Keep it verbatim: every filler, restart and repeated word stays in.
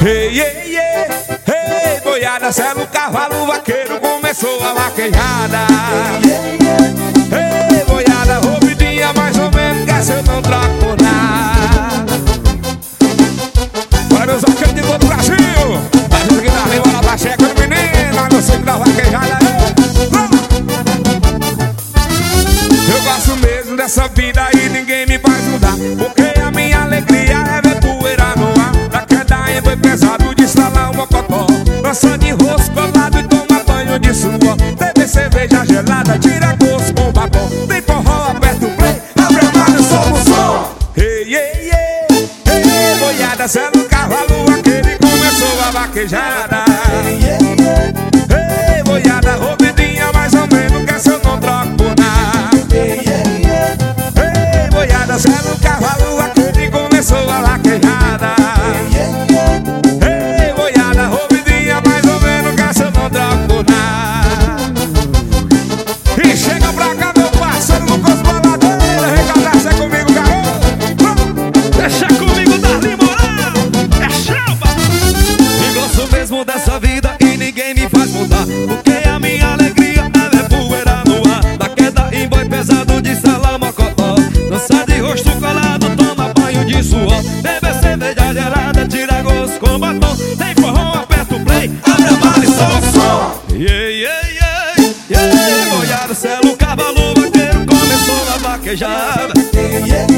Ei, ei, ei, ei, boiada, sela o cavalo, o vaqueiro começou a vaquejada. Ei, boiada, roubidinha, mais ou menos, que essa eu não troco nada. Bora, meus vaqueiros de todo o Brasil, a gente aqui da rima, lá pra checa do menino, lá no centro da vaquejada. Eu gosto mesmo dessa vida e ninguém me faz mudar, porque a minha alegria é ver poeira no ar. Da queda em boi pesado de instalar uma cocó, dança de rosto colado e toma banho de suor. Bebe cerveja gelada, tira gosto com babão. Tem forró, aperta o play, abre a mão e solta o som. Ei, ei, ei, ei, boiada, sela o cavalo, aquele começou a vaquejada. Ei, boiada, roubidinha, mais ou menos, que essa eu não troco nada. Ei, boiada, sela o cavalo, aquele começou a vaquejada. Ei, boiada, roubidinha, mais ou menos, que essa eu não troco nada. E chega pra cá, meu parceiro, Lucas Baladeira, recadar-se comigo, garoto. Deixa comigo, Darley Moral, é chapa. E gosto mesmo dessa vida e ninguém me faz mudar, porque a minha alegria é ver poeira no ar. Da queda em boi pesado de salamocotó, dança de rosto colado, toma banho de suor. Bebe cerveja gelada, tira gosto com batom. Tem forró, aperta o play, abre a mala e solta o som. Yeah, yeah, yeah, yeah. Boiada, sela o cavalo, vaqueiro começou a vaquejada.